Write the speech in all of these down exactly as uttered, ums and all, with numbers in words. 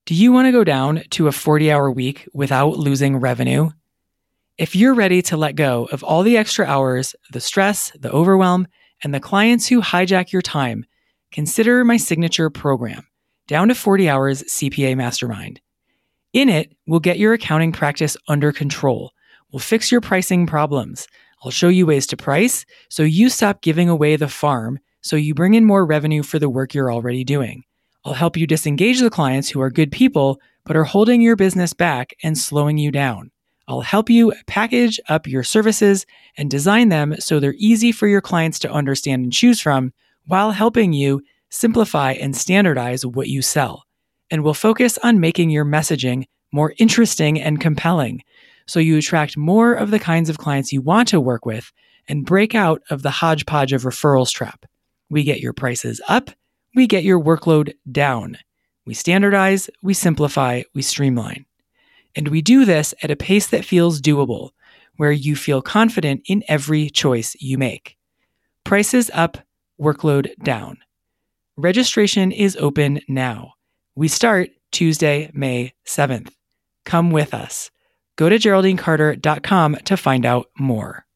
Do you want to go down to a forty-hour week without losing revenue? If you're ready to let go of all the extra hours, the stress, the overwhelm, and the clients who hijack your time, consider my signature program, Down to forty Hours C P A Mastermind. In it, we'll get your accounting practice under control. We'll fix your pricing problems. I'll show you ways to price so you stop giving away the farm so you bring in more revenue for the work you're already doing. I'll help you disengage the clients who are good people but are holding your business back and slowing you down. I'll help you package up your services and design them so they're easy for your clients to understand and choose from, while helping you simplify and standardize what you sell. And we'll focus on making your messaging more interesting and compelling so you attract more of the kinds of clients you want to work with and break out of the hodgepodge of referrals trap. We get your prices up. We get your workload down. We standardize, we simplify, we streamline. And we do this at a pace that feels doable, where you feel confident in every choice you make. Prices up, workload down. Registration is open now. We start Tuesday, May seventh. Come with us. Go to Geraldine Carter dot com to find out more.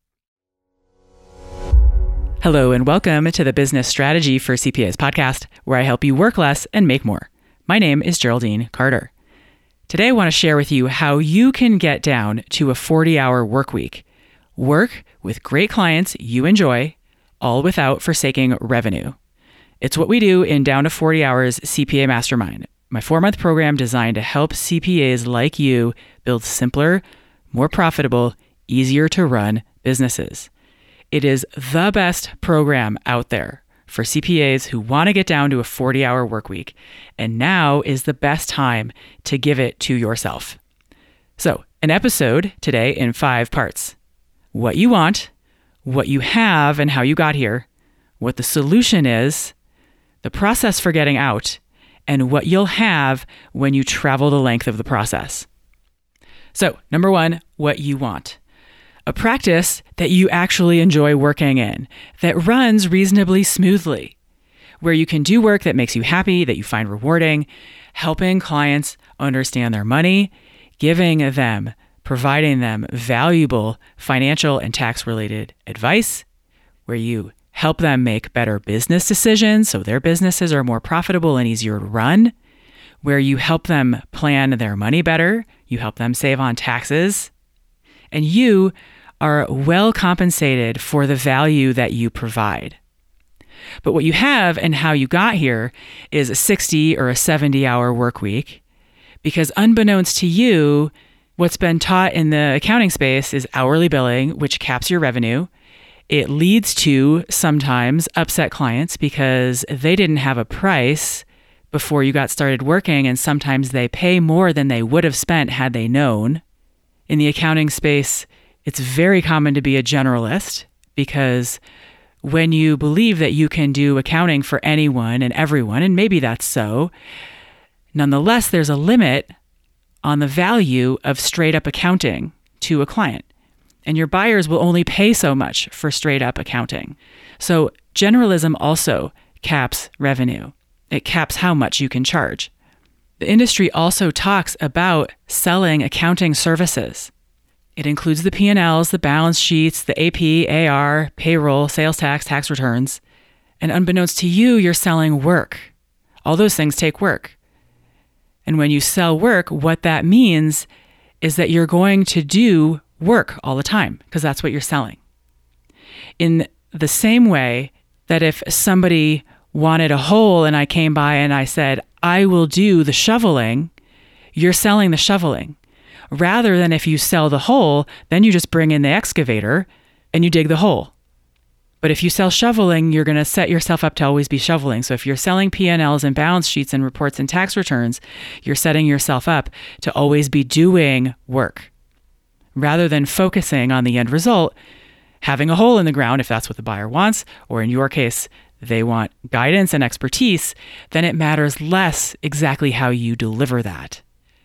Hello and welcome to the Business Strategy for C P As podcast, where I help you work less and make more. My name is Geraldine Carter. Today I want to share with you how you can get down to a forty-hour work week. Work with great clients you enjoy, all without forsaking revenue. It's what we do in Down to forty Hours C P A Mastermind, my four-month program designed to help C P As like you build simpler, more profitable, easier to run businesses. It is the best program out there for C P As who want to get down to a forty-hour work week, and now is the best time to give it to yourself. So, an episode today in five parts. What you want, what you have and how you got here, what the solution is, the process for getting out, and what you'll have when you travel the length of the process. So, number one, what you want. A practice that you actually enjoy working in, that runs reasonably smoothly, where you can do work that makes you happy, that you find rewarding, helping clients understand their money, giving them, providing them valuable financial and tax-related advice, where you help them make better business decisions so their businesses are more profitable and easier to run, where you help them plan their money better, you help them save on taxes, and you are well compensated for the value that you provide. But what you have and how you got here is a sixty or a seventy hour work week, because unbeknownst to you, what's been taught in the accounting space is hourly billing, which caps your revenue. It leads to sometimes upset clients because they didn't have a price before you got started working, and sometimes they pay more than they would have spent had they known. In the accounting space, it's very common to be a generalist, because when you believe that you can do accounting for anyone and everyone, and maybe that's so, nonetheless, there's a limit on the value of straight up accounting to a client. And your buyers will only pay so much for straight up accounting. So generalism also caps revenue. It caps how much you can charge. The industry also talks about selling accounting services. It includes the P and Ls, the balance sheets, the A P, A R, payroll, sales tax, tax returns. And unbeknownst to you, you're selling work. All those things take work. And when you sell work, what that means is that you're going to do work all the time, because that's what you're selling. In the same way that if somebody wanted a hole and I came by and I said, I will do the shoveling, you're selling the shoveling. Rather than if you sell the hole, then you just bring in the excavator and you dig the hole. But if you sell shoveling, you're going to set yourself up to always be shoveling. So if you're selling P and Ls and balance sheets and reports and tax returns, you're setting yourself up to always be doing work. Rather than focusing on the end result, having a hole in the ground, if that's what the buyer wants, or in your case, they want guidance and expertise, then it matters less exactly how you deliver that.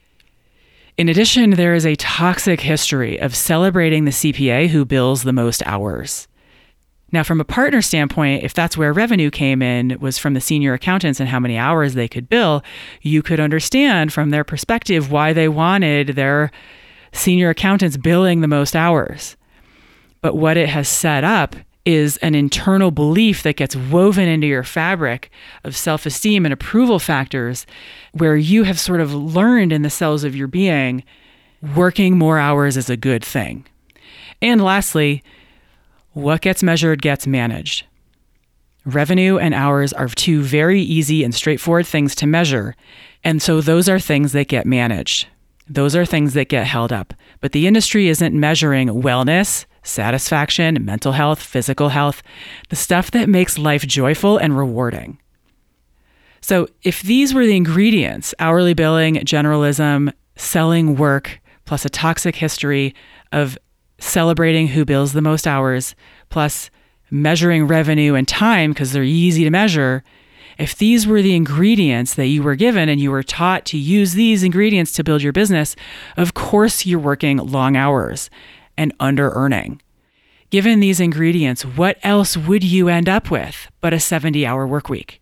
In addition, there is a toxic history of celebrating the C P A who bills the most hours. Now, from a partner standpoint, if that's where revenue came in, was from the senior accountants and how many hours they could bill, you could understand from their perspective why they wanted their senior accountants billing the most hours. But what it has set up is an internal belief that gets woven into your fabric of self-esteem and approval factors, where you have sort of learned in the cells of your being, working more hours is a good thing. And lastly, what gets measured gets managed. Revenue and hours are two very easy and straightforward things to measure. And so those are things that get managed. Those are things that get held up. But the industry isn't measuring wellness, satisfaction, mental health, physical health, the stuff that makes life joyful and rewarding. So if these were the ingredients, hourly billing, generalism, selling work, plus a toxic history of celebrating who bills the most hours, plus measuring revenue and time because they're easy to measure, if these were the ingredients that you were given and you were taught to use these ingredients to build your business, of course you're working long hours and under-earning. Given these ingredients, what else would you end up with but a seventy-hour work week?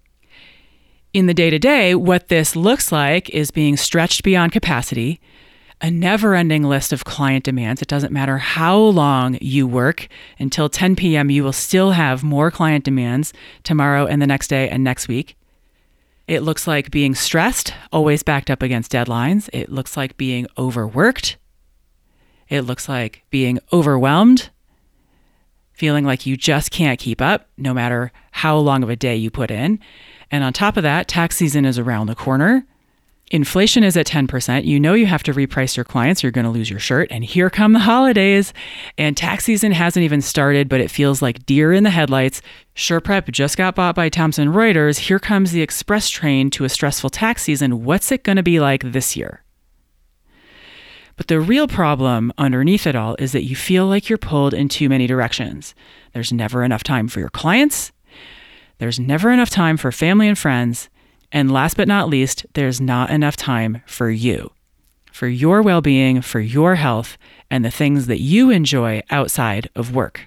In the day-to-day, what this looks like is being stretched beyond capacity, a never-ending list of client demands. It doesn't matter how long you work. Until ten p.m., you will still have more client demands tomorrow and the next day and next week. It looks like being stressed, always backed up against deadlines. It looks like being overworked. It looks like being overwhelmed, feeling like you just can't keep up no matter how long of a day you put in. And on top of that, tax season is around the corner. Inflation is at ten percent. You know you have to reprice your clients. You're going to lose your shirt. And here come the holidays. And tax season hasn't even started, but it feels like deer in the headlights. SurePrep just got bought by Thomson Reuters. Here comes the express train to a stressful tax season. What's it going to be like this year? But the real problem underneath it all is that you feel like you're pulled in too many directions. There's never enough time for your clients. There's never enough time for family and friends. And last but not least, there's not enough time for you, for your well-being, for your health, and the things that you enjoy outside of work.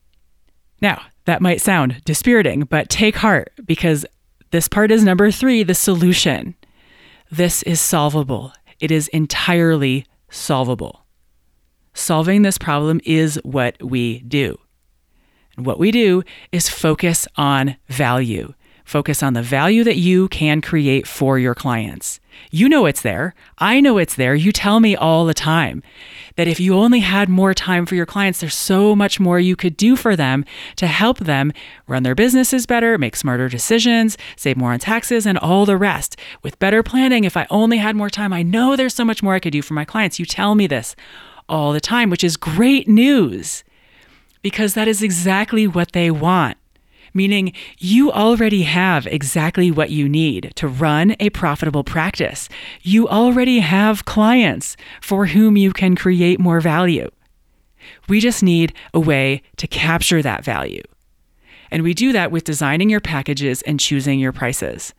Now, that might sound dispiriting, but take heart, because this part is number three, the solution. This is solvable. It is entirely solvable. Solving this problem is what we do. And what we do is focus on value. Focus on the value that you can create for your clients. You know it's there. I know it's there. You tell me all the time that if you only had more time for your clients, there's so much more you could do for them to help them run their businesses better, make smarter decisions, save more on taxes, and all the rest. With better planning, if I only had more time, I know there's so much more I could do for my clients. You tell me this all the time, which is great news, because that is exactly what they want. Meaning you already have exactly what you need to run a profitable practice. You already have clients for whom you can create more value. We just need a way to capture that value. And we do that with designing your packages and choosing your prices.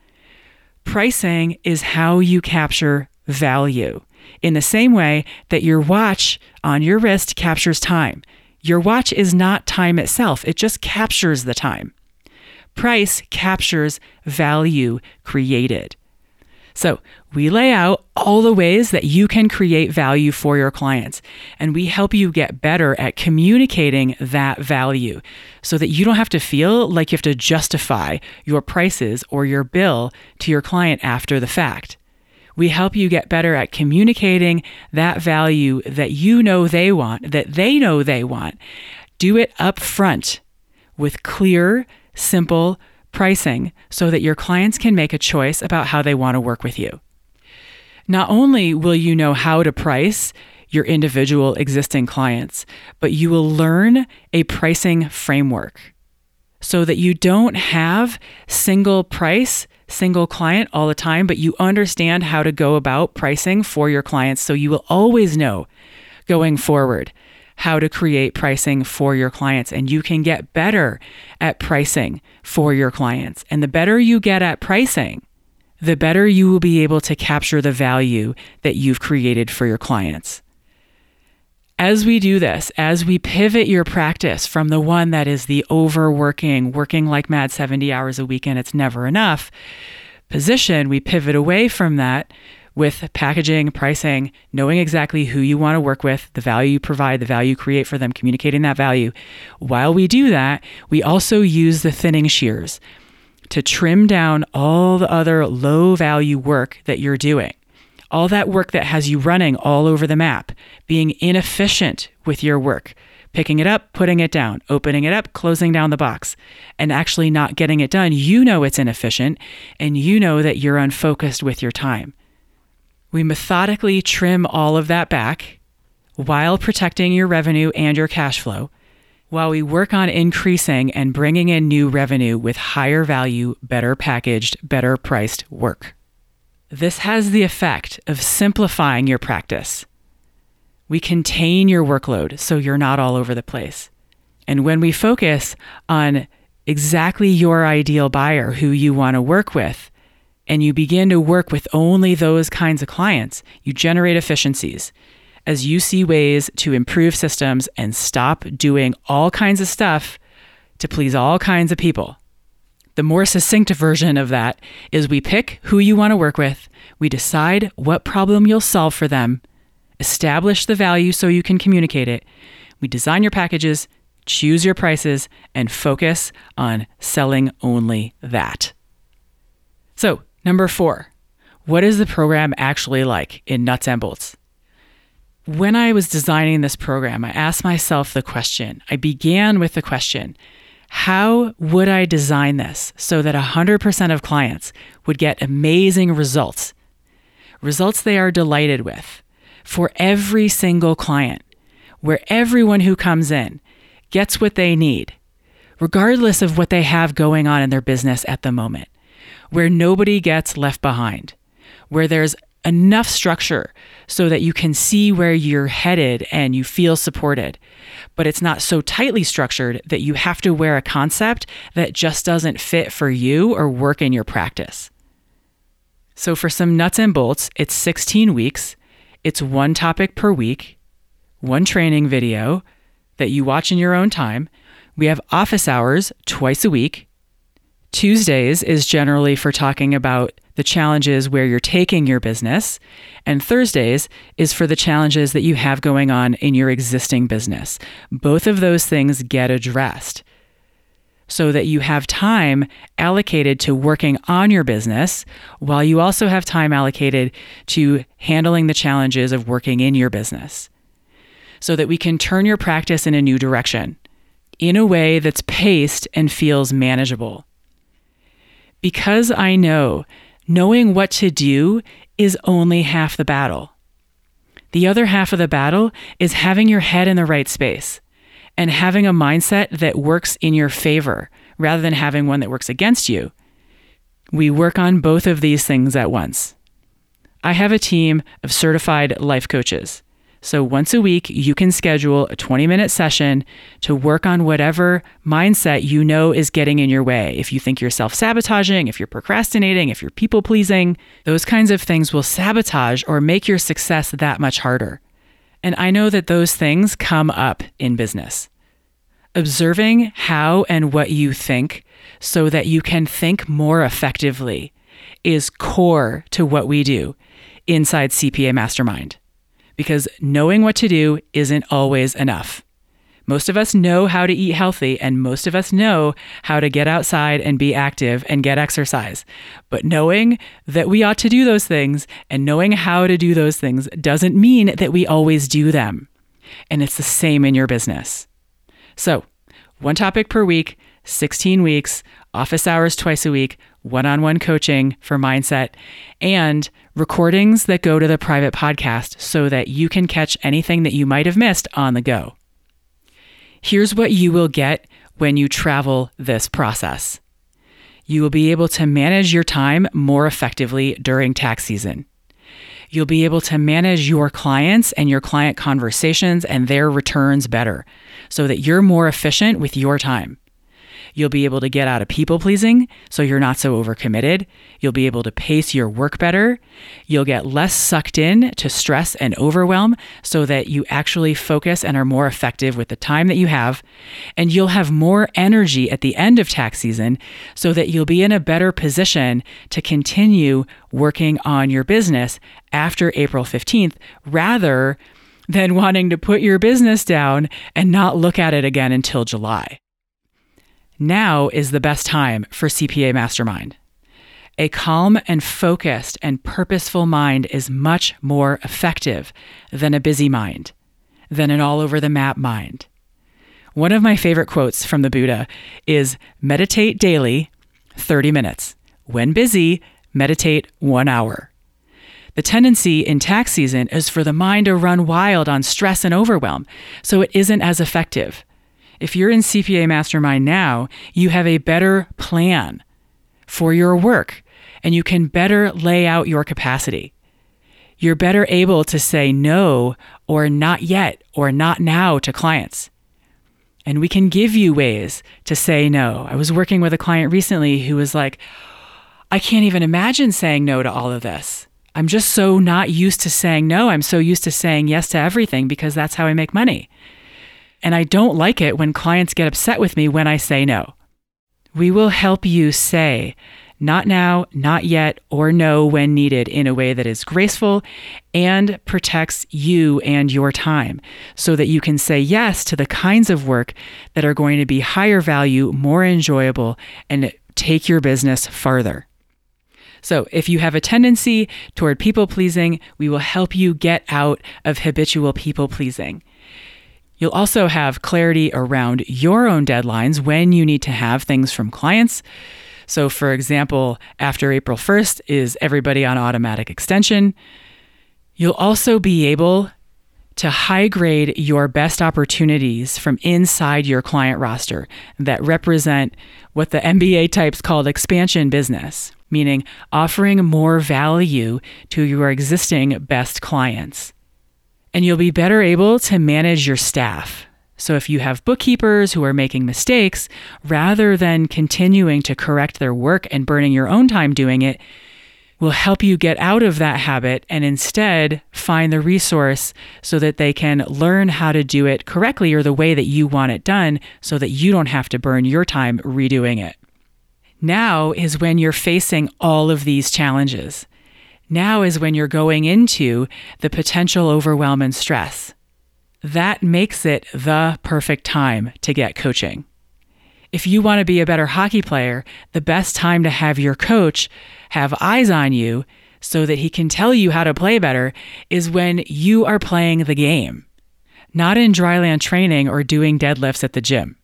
Pricing is how you capture value, in the same way that your watch on your wrist captures time. Your watch is not time itself. It just captures the time. Price captures value created. So we lay out all the ways that you can create value for your clients, and we help you get better at communicating that value so that you don't have to feel like you have to justify your prices or your bill to your client after the fact. We help you get better at communicating that value that you know they want, that they know they want. Do it up front with clear, simple pricing so that your clients can make a choice about how they want to work with you. Not only will you know how to price your individual existing clients, but you will learn a pricing framework so that you don't have single price, single client all the time, but you understand how to go about pricing for your clients, so you will always know going forward how to create pricing for your clients, and you can get better at pricing for your clients. And the better you get at pricing, the better you will be able to capture the value that you've created for your clients. As we do this, as we pivot your practice from the one that is the overworking, working like mad seventy hours a week and it's never enough position, we pivot away from that with packaging, pricing, knowing exactly who you want to work with, the value you provide, the value you create for them, communicating that value. While we do that, we also use the thinning shears to trim down all the other low value work that you're doing. All that work that has you running all over the map, being inefficient with your work, picking it up, putting it down, opening it up, closing down the box, and actually not getting it done. You know it's inefficient, and you know that you're unfocused with your time. We methodically trim all of that back while protecting your revenue and your cash flow, while we work on increasing and bringing in new revenue with higher value, better packaged, better priced work. This has the effect of simplifying your practice. We contain your workload so you're not all over the place. And when we focus on exactly your ideal buyer who you want to work with, and you begin to work with only those kinds of clients, you generate efficiencies as you see ways to improve systems and stop doing all kinds of stuff to please all kinds of people. The more succinct version of that is we pick who you want to work with, we decide what problem you'll solve for them, establish the value so you can communicate it, we design your packages, choose your prices, and focus on selling only that. So, number four, what is the program actually like in nuts and bolts? When I was designing this program, I asked myself the question, I began with the question, how would I design this so that one hundred percent of clients would get amazing results? Results they are delighted with for every single client, where everyone who comes in gets what they need, regardless of what they have going on in their business at the moment, where nobody gets left behind, where there's enough structure so that you can see where you're headed and you feel supported, but it's not so tightly structured that you have to wear a concept that just doesn't fit for you or work in your practice. So for some nuts and bolts, it's sixteen weeks, it's one topic per week, one training video that you watch in your own time. We have office hours twice a week. Tuesdays is generally for talking about the challenges where you're taking your business, and Thursdays is for the challenges that you have going on in your existing business. Both of those things get addressed so that you have time allocated to working on your business while you also have time allocated to handling the challenges of working in your business, so that we can turn your practice in a new direction in a way that's paced and feels manageable. Because I know knowing what to do is only half the battle. The other half of the battle is having your head in the right space and having a mindset that works in your favor rather than having one that works against you. We work on both of these things at once. I have a team of certified life coaches. So once a week, you can schedule a twenty-minute session to work on whatever mindset you know is getting in your way. If you think you're self-sabotaging, if you're procrastinating, if you're people-pleasing, those kinds of things will sabotage or make your success that much harder. And I know that those things come up in business. Observing how and what you think so that you can think more effectively is core to what we do inside C P A Mastermind. Because knowing what to do isn't always enough. Most of us know how to eat healthy, and most of us know how to get outside and be active and get exercise. But knowing that we ought to do those things and knowing how to do those things doesn't mean that we always do them. And it's the same in your business. So, one topic per week, sixteen weeks, office hours twice a week, one-on-one coaching for mindset, and recordings that go to the private podcast so that you can catch anything that you might have missed on the go. Here's what you will get when you travel this process. You will be able to manage your time more effectively during tax season. You'll be able to manage your clients and your client conversations and their returns better so that you're more efficient with your time. You'll be able to get out of people pleasing, so you're not so overcommitted. You'll be able to pace your work better. You'll get less sucked in to stress and overwhelm so that you actually focus and are more effective with the time that you have. And you'll have more energy at the end of tax season so that you'll be in a better position to continue working on your business after April fifteenth, rather than wanting to put your business down and not look at it again until July. Now is the best time for C P A Mastermind. A calm and focused and purposeful mind is much more effective than a busy mind, than an all-over-the-map mind. One of my favorite quotes from the Buddha is, meditate daily, thirty minutes. When busy, meditate one hour. The tendency in tax season is for the mind to run wild on stress and overwhelm, so it isn't as effective. If you're in C P A Mastermind now, you have a better plan for your work, and you can better lay out your capacity. You're better able to say no or not yet or not now to clients. And we can give you ways to say no. I was working with a client recently who was like, I can't even imagine saying no to all of this. I'm just so not used to saying no. I'm so used to saying yes to everything because that's how I make money. And I don't like it when clients get upset with me when I say no. We will help you say not now, not yet, or no when needed in a way that is graceful and protects you and your time so that you can say yes to the kinds of work that are going to be higher value, more enjoyable, and take your business farther. So if you have a tendency toward people pleasing, we will help you get out of habitual people pleasing. You'll also have clarity around your own deadlines when you need to have things from clients. So for example, after April first is everybody on automatic extension. You'll also be able to high grade your best opportunities from inside your client roster that represent what the M B A types called expansion business, meaning offering more value to your existing best clients. And you'll be better able to manage your staff. So if you have bookkeepers who are making mistakes, rather than continuing to correct their work and burning your own time doing it, will help you get out of that habit and instead find the resource so that they can learn how to do it correctly or the way that you want it done so that you don't have to burn your time redoing it. Now is when you're facing all of these challenges. Now is when you're going into the potential overwhelm and stress. That makes it the perfect time to get coaching. If you want to be a better hockey player, the best time to have your coach have eyes on you so that he can tell you how to play better is when you are playing the game, not in dryland training or doing deadlifts at the gym.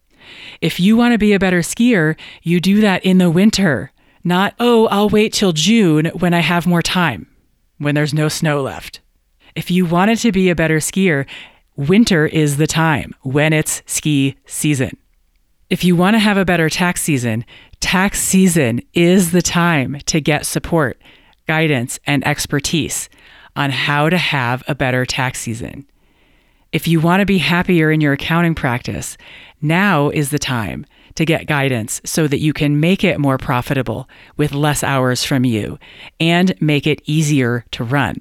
If you want to be a better skier, you do that in the winter. Not, oh, I'll wait till June when I have more time, when there's no snow left. If you wanted to be a better skier, winter is the time when it's ski season. If you want to have a better tax season, tax season is the time to get support, guidance, and expertise on how to have a better tax season. If you want to be happier in your accounting practice, now is the time to get guidance so that you can make it more profitable with less hours from you and make it easier to run.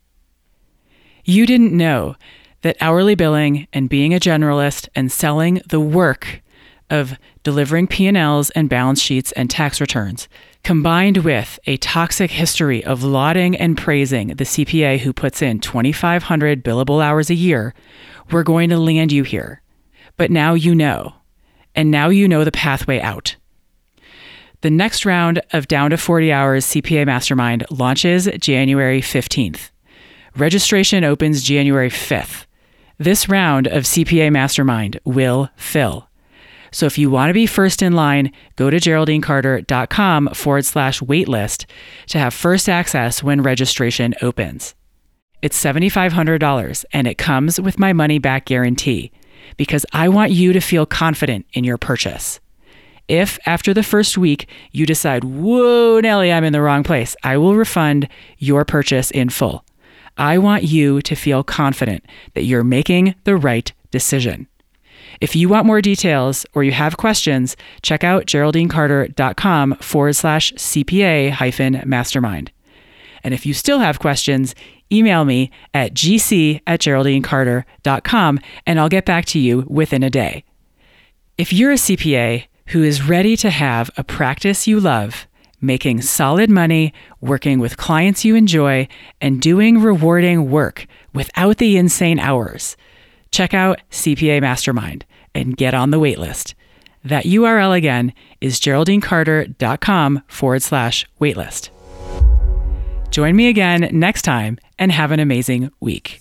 You didn't know that hourly billing and being a generalist and selling the work of delivering P and L's and balance sheets and tax returns, combined with a toxic history of lauding and praising the C P A who puts in twenty-five hundred billable hours a year, were going to land you here. But now you know. And now you know the pathway out. The next round of Down to forty Hours C P A Mastermind launches January fifteenth. Registration opens January fifth. This round of C P A Mastermind will fill. So if you want to be first in line, go to geraldinecarter.com forward slash waitlist to have first access when registration opens. It's seven thousand five hundred dollars and it comes with my money back guarantee because I want you to feel confident in your purchase. If after the first week you decide, whoa, Nellie, I'm in the wrong place, I will refund your purchase in full. I want you to feel confident that you're making the right decision. If you want more details or you have questions, check out geraldinecarter.com forward slash CPA hyphen mastermind. And if you still have questions, email me at gc at geraldinecarter.com and I'll get back to you within a day. If you're a C P A who is ready to have a practice you love, making solid money, working with clients you enjoy, and doing rewarding work without the insane hours, check out C P A Mastermind and get on the wait list. That U R L again is geraldinecarter.com forward slash waitlist. Join me again next time and have an amazing week.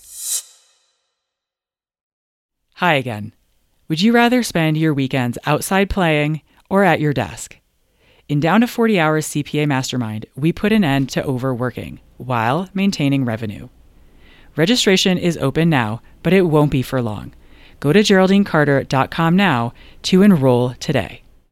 Hi again. Would you rather spend your weekends outside playing or at your desk? In Down to forty Hours C P A Mastermind, we put an end to overworking while maintaining revenue. Registration is open now, but it won't be for long. Go to geraldinecarter dot com now to enroll today.